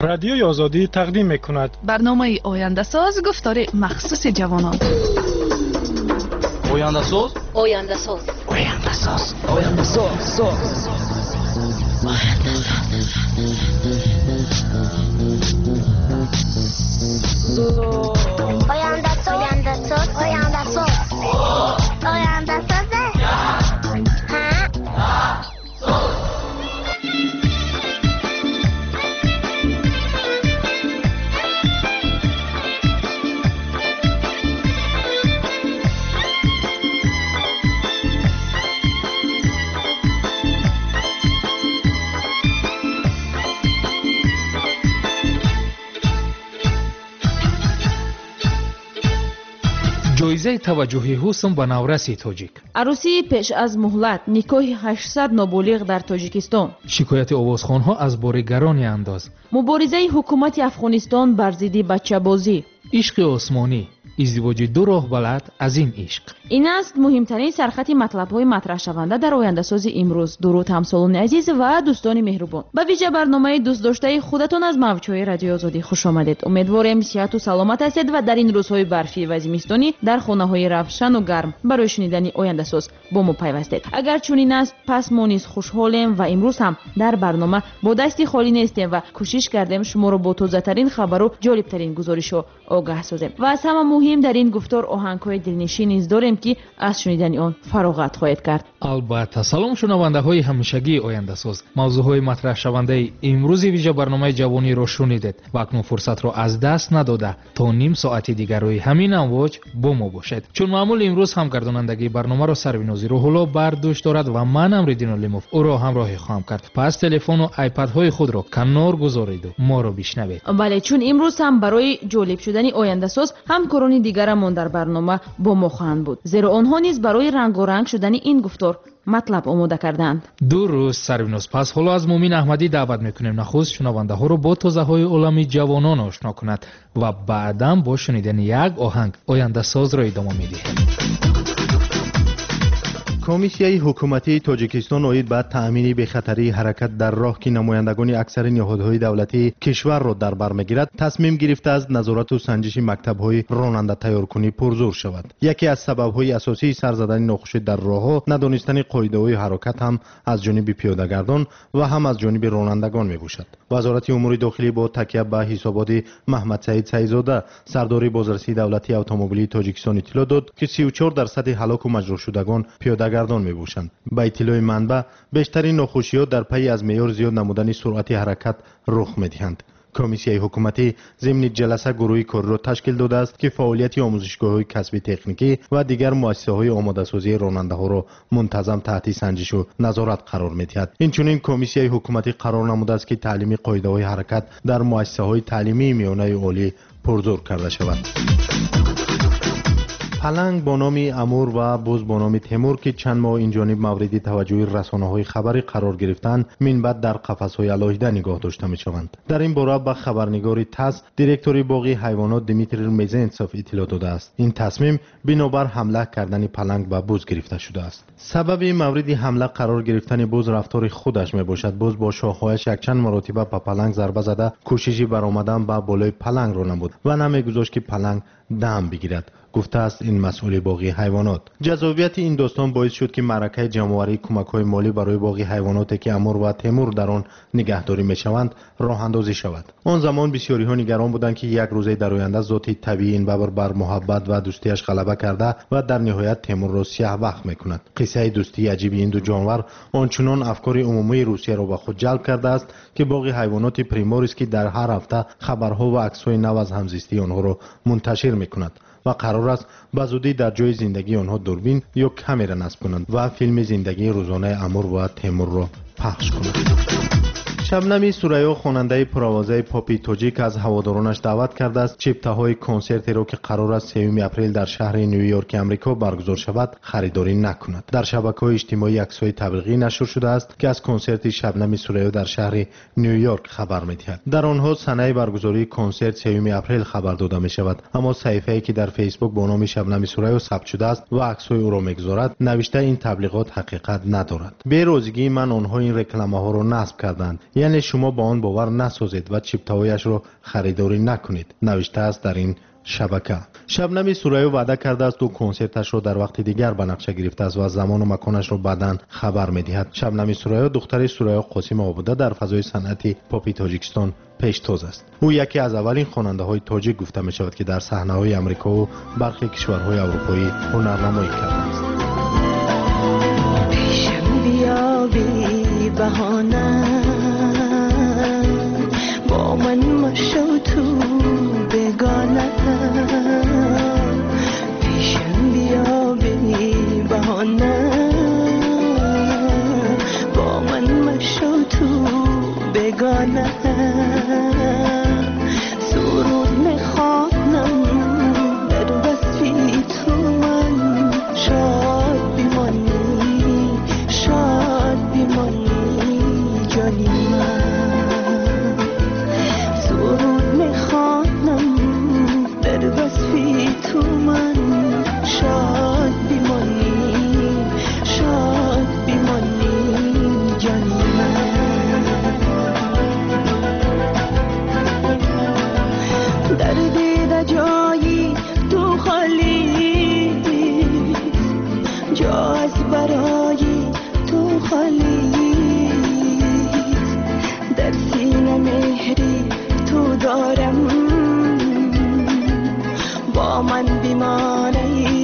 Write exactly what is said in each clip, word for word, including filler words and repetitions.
رادیوی آزادی تقدیم می‌کند برنامه آینده ساز گفتار مخصوص جوانان. آینده ساز آینده ساز آینده ساز آینده ساز آینده ساز آینده ساز آینده ساز آینده ساز جایزه توجهی حسن به نورسی تاجیک. عروسی پیش از مهلت، نکاح هشتصد نابالغ در تاجیکستان. شکایت آوازخوان‌ها از بار گرانی انداز. مبارزه حکومت افغانستان بر ضد بچه‌بازی. عشق آسمانی، ازدواج دو راه بلد از این عشق. این است مهمترین سرخط مطلب‌های مطرح شونده در آینده ساز امروز. درود همسالان عزیز و دوستان مهربان. به ویژه برنامه دوست داشته خودتان از موج‌های رادیو آزادی خوش آمدید. امیدوارم صحت و سلامت هستید و در این روزهای برفی و زمستانی در خانه‌های روشن و گرم برای شنیدن آینده ساز با ما پیوستید. اگر چنین است پس ما نیز خوشحالیم و امروز هم در برنامه با دستی خالی نیستیم و کوشش کردیم شما را با تازه‌ترین خبر و جالب‌ترین گزارش‌ها آگاه سازیم. و از همه مهم در این گفتار آهنگ‌های دلنشین نیز داریم که از شنیدن آن فراغت خواهید کرد. البته سلام شنونده‌های همیشگی آینده ساز. موضوعهای مطرح شونده امروز ویژه برنامه جوانی را شنیدید و اکنون فرصت را از دست نداده تا نیم ساعت دیگر روی همین امواج با ما باشید. چون معمول امروز هم گردانندگی برنامه را سروینازی روح‌الله بر دوش دارد و من امردین علیموف او را همراهی خواهم کرد. پس تلفن و آیپدهای خود را کنار گذارید و ما را بشنوید. بله، چون امروز هم برای جالب شدن آینده ساز همکاران دیگرمان در برنامه با ما خواهند بود. زیرا آنها نیز برای رنگ و رنگ شدن این گفتار مطلب آماده کردند. درست سرویناز. پس حالا از مومین احمدی دعوت میکنیم نخست شنونده ها رو با تازه های عالمی جوانان آشنا کند و بعداً با شنیدن یک آهنگ آینده ساز را ادامه میدهیم. کمیسیای حکومتی تاجیکستان اومید به تأمین بی‌خطری حرکت در راه که نمایندگان اکثر نهادهای دولتی کشور را در بر میگیرد تصمیم گرفته از نظارت و سنجش مکتب‌های راننده تیارکنی پرزور شود. یکی از سبب‌های اساسی سر زدن ناخوشی در راه‌ها ندانستن قاعده‌های حرکت هم از جانب پیاده‌گردان و هم از جانب رانندگان میباشد. وزارت امور داخلی با تکیه به حسابات محمد سعید سعیدزاده سردار بازرسی دولتی اتومبیلی تاجیکستان اطلاع داد که سی و چهار درصد هلاک و مجروح شدگان پیاده‌گردان میباشند. با اطلاع منبع بیشترین ناخوشی‌ها در پی از معیار زیاد نمودن سرعت حرکت رخ می‌دهند. کمیسیای حکومتی ضمن جلسه گروهی کاری را تشکیل داده است که فعالیت آموزشگاه‌های کسبی تکنیکی و دیگر مؤسسه‌های آماده‌سازی راننده‌ها را منتظم تحت سنجش و نظارت قرار می‌دهد. اینچنین کمیسیای حکومتی قرار نموده است که تعلیمی قاعده‌های حرکت در مؤسسه‌های تعلیمی میانه عالی پرزور کرده شود. پلنگ با نام امور و بز با نام تیمور که چند ماه این جانب مورد توجه رسانه‌های خبری قرار گرفتند من بعد در قفس‌های علاهیده نگاه داشته می‌شوند. در این باره به خبرنگار تاس دیرکتوری باغ حیوانات دیمیتری میزنتسوف اطلاع داده است. این تصمیم بنابر حمله کردن پلنگ به بز گرفته شده است. سبب مورد حمله قرار گرفتن بز رفتار خودش میباشد. بز با شاخه‌هایش یک چند مرتبه به پلنگ ضربه زده کوشش برآمدن به بالای پلنگ را نمود و نمیگذاشت که پلنگ دم بگیرد، گفته است این مسئول باغ حیوانات. جذابیت این داستان باعث شد که معرکه جمع‌آوری کمک‌های مالی برای باغ حیواناتی که امور و تیمور در آن نگهداری می‌شوند راه اندازی شود. آن زمان بسیاری‌ها نگران بودند که یک روزه در آینده ذات طبیعی این ببر بر محبت و دوستیش غلبه کرده و در نهایت تیمور را سیاه‌بخت می‌کند. قصه دوستی عجیب این دو جانور آنچنان افکار عمومی روسیه را به خود جلب کرده است که باغ حیوانات پریموریس که در هر هفته خبرها و عکس‌های نو از همزیستی آنها را منتشر می‌کند و قرار است به زودی در جای زندگی آنها دوربین یا کامera نصب کنند و فیلم زندگی روزانه امور و تیمور را پخش کنند. شبنمی سوریا خواننده پرآوازه پاپی تاجیک از هوادارانش دعوت کرده است چپته‌های کنسرتی را که قرار است سوم اپریل در شهر نیویورک آمریکا برگزار شود خریداری نکند. در شبکه‌های اجتماعی عکس‌های تبلیغی نشر شده است که از کنسرت شبنم سوریا در شهر نیویورک خبر می‌دهد. در آنها سنه برگزاری کنسرت سوم اپریل خبر داده می‌شود، اما صحیفه‌ای که در فیسبوک با نام شبنم سوریا ثبت شده است و عکس‌های او را می‌گذارد نوشته این تبلیغات حقیقت ندارد. به روزگی من آنها این رکلامه‌ها را نصب کردند. یعنی شما با آن باور نسازید و چیپتاویش را خریداری نکنید، نوشته است در این شبکه. شبنمی سورایی وعده کرده است دو کنسرتش را در وقت دیگر به نقشه گرفته است و زمان و مکانش را بعداً خبر می‌دهد. شبنمی سورایی دختر سورایی قاسم آبوده در فضای صنعتی پاپ تاجیکستان پیشتاز است. او یکی از اولین خواننده‌های تاجیک گفته می‌شود که در صحنه‌های آمریکا و برخی کشورهای اروپایی هنرنمایی کرده است. پیشم بیا بی بهانه با من مشو تو بگانه، پیشم بیا بی بهانه با من مشو تو بگانه، سرود میخوانم در وصفی تو من، شاد بیمانی شاد بیمانی جانی من، سرود میخوانم در وصفی تو من، شاد بیمانی شاد بیمانی جانی من. در دیده جایی تو خالی، جا از برای تو خالی، در سینه مهری تو دارم، با من بیماری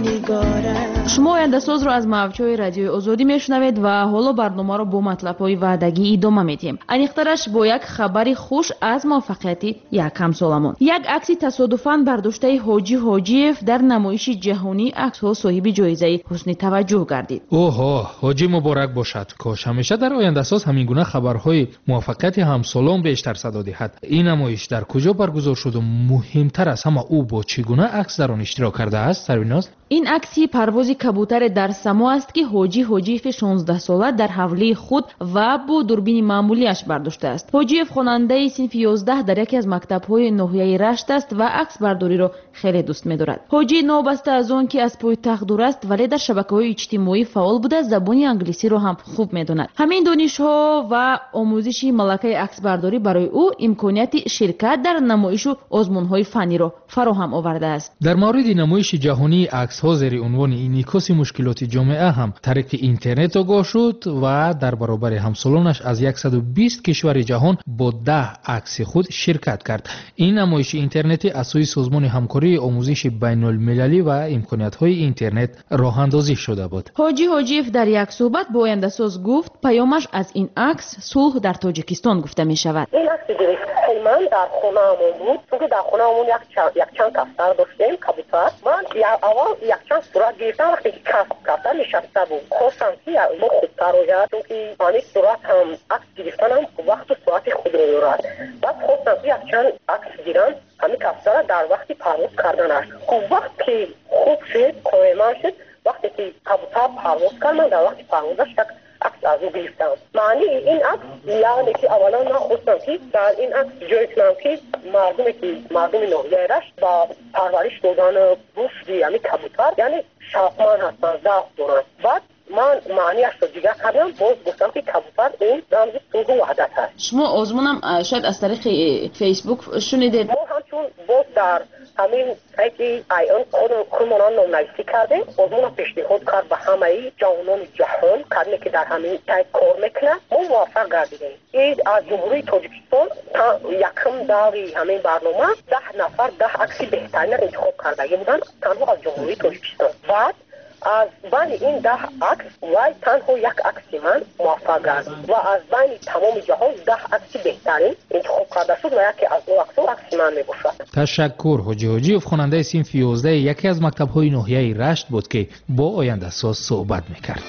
نگارم. شما آینده ساز رو از موجهای رادیوی آزادی میشنوید و حالا برنامه رو با مطلب‌های وعدگی ادامه میدیم. انیخترش با یک خبری خوش از موفقیتی یک همسالمون. یک عکسی تصادفاً برداشته حاجی حاجیف در نمایش جهانی عکس‌ها صاحب جایزه حسن توجه گردید. اوه، حاجی مبارک باشد. کاش همیشه در آینده ساز همین گونه خبرهای موفقیت همسالان بیشتر صدا دهد. این نمایش در کجا برگزار شد و مهمتر از همه او با چگونه عکس در آن اشتراک کرده است؟ سریناز، این عکسی پروازی کبوتر در سما است که حاجی حاجیف شانزده ساله در حوله خود و با دوربین معمولیش برداشته است. حاجیف خواننده صنف یازده در یکی از مکتب‌های ناحیه رشت است و عکس برداری را خیلی دوست می‌دارد. حاجی نوبسته از آن که از پایتخت دور است ولی در شبکه‌های اجتماعی فعال بوده، زبان انگلیسی را هم خوب می‌داند. همین دانش‌ها و آموزش ملکه عکس برداری برای او امکانیت شرکت در نمایش و آزمون‌های فنی را فراهم آورده است. در مورد نمایش جهانی عکس‌ها زیر عنوان انعکاس مشکلات جامعه هم طریق اینترنت آگاه شد و در برابر همسالانش از صد و بیست کشور جهان با ده عکس خود شرکت کرد. این نمایش اینترنتی از سوی سازمان همکاری آموزش بین المللی و امکانات‌های اینترنت راه اندازی شده بود. حاجی حاجیف در یک صحبت با آینده ساز گفت پیامش از این عکس صلح در تاجیکستان گفته می شود. این عکس گرفت من در خونه‌مون بود، چون در خونه‌مون یک چند یک چند کفتر داشتیم کبوتر. من اول یک چند صورت گرفتم وقتی که کفتر نشسته بود. خواستم که ما خوبتر روید، چون که آنی صورت هم عکس گرفتنم وقت و ساعت خود رو دارد. بعد خواستم که یک چند عکس گیرم همین کفتر در وقتی پرواز کردنش. خب وقت که خوب شد قایمان شد، وقتی که کبوتر پرواز کرد من در وقتی پروازش یک عکس از او گرفتم. معنی این عکس یعنی که اولا من خواستم که در این عکس جای کنم که مردمی که مردم ناحیه رشت با پرورش دادن گوشت یعنی کبوتر یعنی شوقمند هستن، ذوق دارن. بعد من معنیش رو دیگه کردم، باز گفتم که کبوتر این رمز صلح و وحدت هست. شما آزمونم شاید از طریق فیسبوک شنیدید. ما همچون باز در همین سایت آیون خودمون نامنویسی کردیم. آزمون پیشنهاد کرد به همه جوانان جهان کردیم که در همین سایت کار میکنه. ما موفق گردیدیم. این از جمهوری تاجیکستان تا یکم دوری همین برنامه ده نفر ده عکس بهترین انتخاب کرده بودن تنها از جمهوری تاجیکستان. بعد از بین این ده عکس وای تنها یک عکس من موفق گردید و از بین تمام جهان ده عکس بهترین انتخاب کرده شد و یکی از اون عکس‌ها عکس من میباشد. تشکر. حاجی حاجیف خواننده صنف یازده یکی از مکتب‌های ناحیه رشت بود که با آینده ساز صحبت میکرد.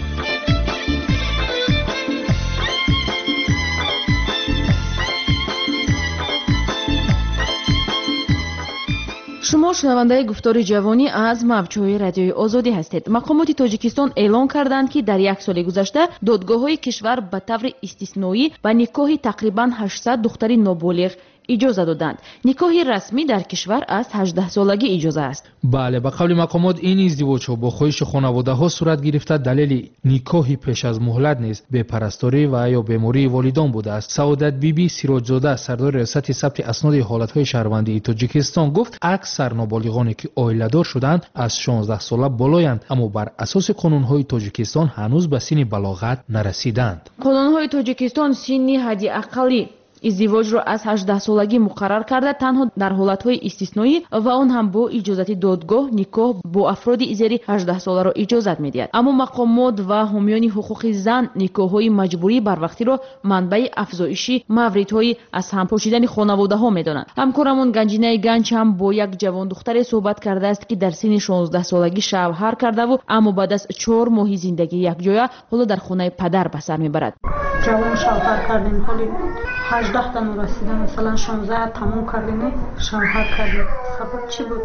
شما شنونده گفتار جوانی از موجهای رادیوی آزادی هستید. مقامات تاجیکستان اعلام کردند که در یک سال گذشته دادگاه‌های کشور به طور استثنایی به نکاح تقریباً هشتصد دختر نابالغ اجازه دادند. نکاح رسمی در کشور از هجده سالگی اجازه است. بله، به قول مقامات این ازدواج‌ها با خواهش خانواده‌ها صورت گرفته دلیل نکاح پیش از مهلت نیست به پرستاری و یا بیماری والدان بوده است. سعادت بیبی سیراجزاده سردار ریاست ثبت اسناد حالت‌های شهروندی تاجیکستان گفت اکثر نابالغانی که عائله‌دار شدند از شانزده ساله بالایند، اما بر اساس قانون‌های تاجیکستان هنوز به سن بلاغت نرسیدند. قانون‌های تاجیکستان سن حد اقلی ازدواج را از هجده سالگی مقرر کرده، تنها در حالت‌های استثنایی و آن هم با اجازت دادگاه نکاح با افراد زیر هجده ساله را اجازت می‌دهد. اما مقامات و حامیان حقوق زن نکاح‌های مجبوری بر وقتی را منبع افزایش موردهای از هم پاشیدن خانواده‌ها می‌دانند. همکارمون گنجینه گنج هم با یک جوان دختر صحبت کرده است که در سن شانزده سالگی شوهر کرده و اما بعد از چهار ماه زندگی یکجا حالا در خانه پدر به سر می‌برد. جوان شوهر کردیم، حالی هجده تا نو رسیده، مثلا شانزده تموم کردیم شوهر کردیم. سبب چی بود؟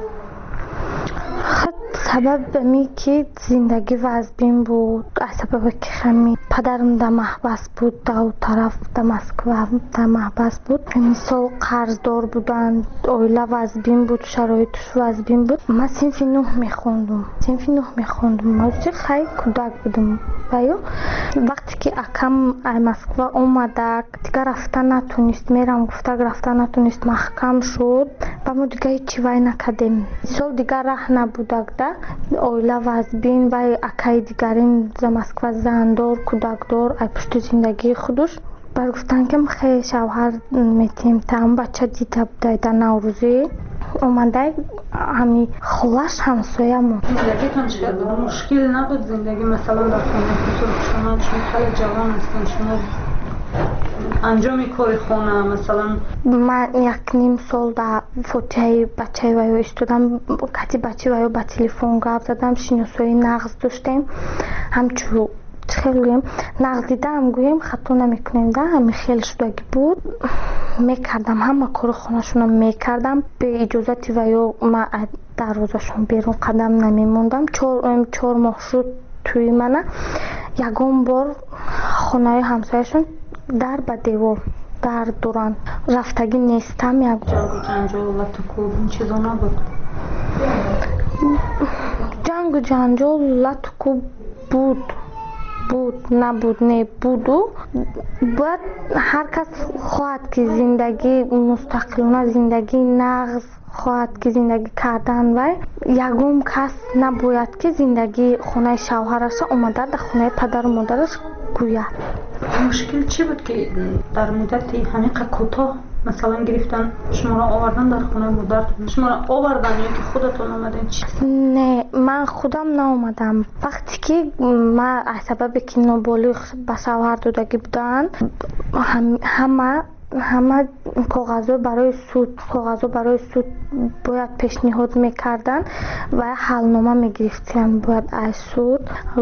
سبب می که زندگی وزبین بود، از سبب که خمی پدرم در محبس بود، در طرف در مسکو در محبس بود، مثال قرضدار بودن، اویله وزبین بود، شرایطش وزبین بود. من صنف نه میخوندم صنف نه میخوندم موضوع خیلی کودک بودم و یا وقتی که اکم مسکو اومده دیگه رفتن نتونست، میرم گفته رفتن نتونست، محکم شد و ما دیگه هیچی وای نکردیم. سال دیگه راه نبوده ده اویله وزبین و اکای دیگرین در مسکو زندار کودکدار ای پشت زندگی خودش بر گفتن که خیلی شوهر میتیم تام بچه دیده بوده در نوروزی اومده همی خلاش همسایمون. زندگیتون چقدر بود؟ مشکل نبود زندگی مثلا در خونه شما؟ شما خیلی جوان هستین، شما انجام کار خونه مثلا. من یک نیم سال در فوتیای بچه ویو استودم، کتی بچه ویو با تلفن گپ زدم، شناسایی نقض داشتیم، همچون خیلی نقض دیدم گویم خطا نمیکنیم ده همه خیلی شدگی بود میکردم، همه کار خونهشونم میکردم به اجازت ویو. من دروازشون بیرون قدم نمیموندم. چهار چهار ماه شد توی منه یکم بار خونه همسایشون در به دیوار در دوران رفتگی نیستم. یک جنجال و لطکوب این چیزا نبود؟ جنگ و جنجال لطکوب بود بود نبود نه بود و باید هر کس خواهد که زندگی مستقلانه زندگی نغز خواهد که زندگی کردن و یکم کس نباید که زندگی خونه شوهرش اومده در خونه پدر و مادرش گوید. مشکل چی بود که در مدت همین کوتاه مثلا گرفتن شما را آوردن در خونه مادرتون؟ شما را آوردن یا که خودتون آمدین؟ نه من خودم نآمدم. وقتی که من از سبب که نابالغ به شوهر دادگی بودن هم همه همه کاغذها برای سود کاغذها برای سود باید پیشنهاد میکردن و حلنامه میگرفتیم باید از سود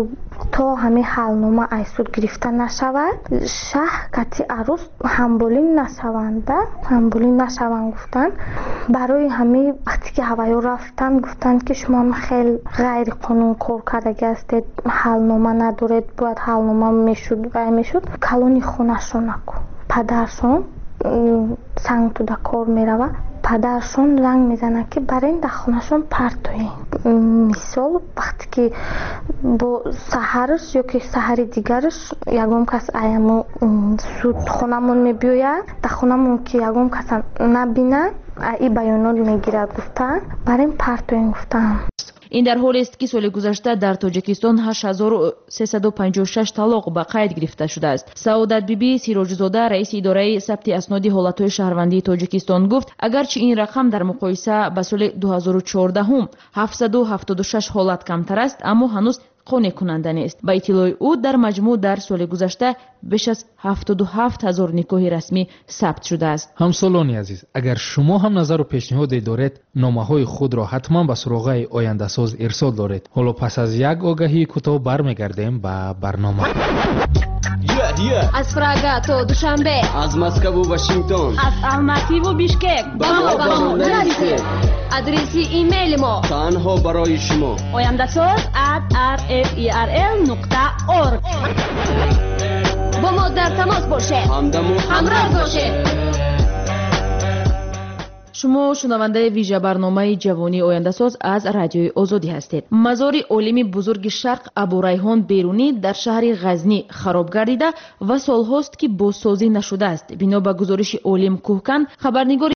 تا همه حلنامه از سود گرفته نشود شهر کتی عروس همبولین نشونده همبولین نشوند گفتن. برای همه وقتی که هوایو رفتن گفتن که شما خیلی غیر قانون کار کرده هستید، حلنامه ندارید، باید حلنامه میشد و میشد. کلونی خونهشون نکن. پدرشون سنگ تو در کار میروه، پدرشون رنگ میزنه که برای این در خونهشون پرتوی. مثال وقتی که با سحرش یا که سحر دیگرش یکم کس ایمو سود خونمون میبیوید در خونمون که یکم کس نبینه ای بیانات میگیرد گفتن برای این پرتوی گفتن. این در حالی است که سال گذشته در تاجیکستان هشت هزار و سیصد و پنجاه و شش طلاق به قید گرفته شده است. سعادت بیبی سیراجزاده رئیس اداره ثبت اسناد حالت‌های شهروندی تاجیکستان گفت اگرچه این رقم در مقایسه با سال دو هزار و چهارده هم هفتصد و هفتاد و شش حالت کمتر است اما هنوز قانع کننده نیست. با اطلاع او در مجموع در سال گذشته بیش از هفتاد و هفت هزار نکاح رسمی ثبت شده است. همسالانی عزیز، اگر شما هم نظر و پیشنهادی دارید نامه‌های خود را حتما به سراغ آینده ساز ارسال دارید. حالا پس از یک آگهی کوتاه برمیگردیم به برنامه. از پراگا تا دوشنبه، از مسکو و واشنگتن، از الماتی و بیشکک با ما با ما نرسید. ادرس ایمیل ما تنها برای شما oyandasaz at r f e r l نقطه org. با ما در تماس باشید، همدم و همراه باشید. шумо шунавандаи вижа барномаи ҷавонии ояндасоз аз радиои озодӣ ҳастед. мазори олими бузурги шарқ абурайҳон берунӣ дар шаҳри ғазнӣ хароб гардида ва солҳост ки бозсозӣ нашудааст. бино ба гузориши олим кӯҳкан, хабарнигори